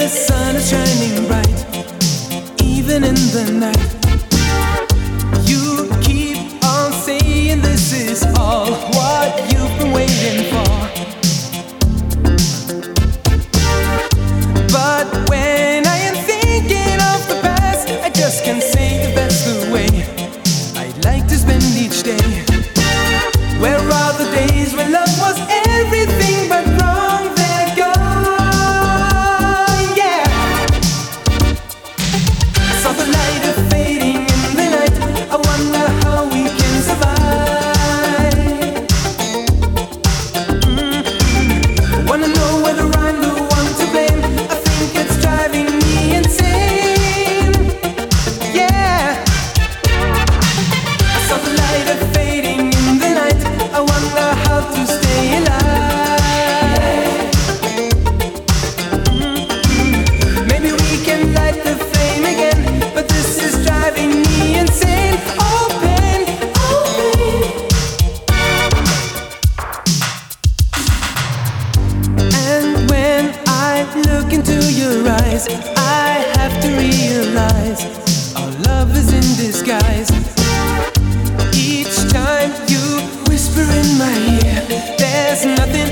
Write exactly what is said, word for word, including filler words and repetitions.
sun is shining bright, even in the night. You keep on saying this is all what you've been waiting for. But when I am thinking of the past, I just can't say if that's the way I'd like to spend each day. Where are the days when love was everything but wrong? They're gone, yeah. I saw the light of fading in the night. I wonder how we can survive. Mm-hmm. I wanna know whether I'm the one to blame. I think it's driving me insane, yeah. I saw the light of fading in the night. I wonder how to stay alive. Mm-hmm. Maybe we can light the flame again, but this is driving me insane. Oh pain, oh pain. And when I look into your eyes, I have to realize our love is in disguise. Each time you whisper in my ear, there's nothing